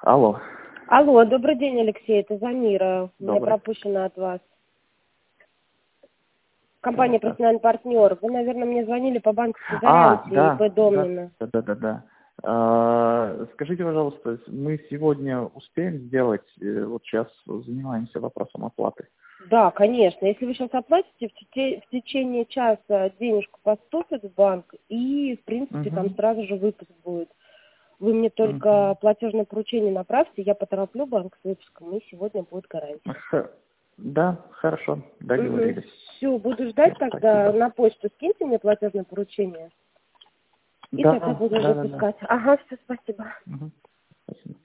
Алло. Алло, добрый день, Алексей, это Замира. У меня Добрый. пропущено от вас. Компания «Профессиональный партнер». Вы, наверное, мне звонили по банковской гарантии ИП Домнина. Да. Скажите, пожалуйста, мы сегодня успеем сделать, вот сейчас занимаемся вопросом оплаты. Да, конечно. Если вы сейчас оплатите, в течение часа денежку поступит в банк, и, в принципе, там сразу же выпуск будет. Вы мне только платежное поручение направьте, я потороплю банк с выпуском, и сегодня будет гарантия. Да, хорошо, договорились. Все, буду ждать тогда. Спасибо. На почту скиньте мне платежное поручение. И Да, тогда буду да. выпускать. Ага, все, спасибо. Спасибо.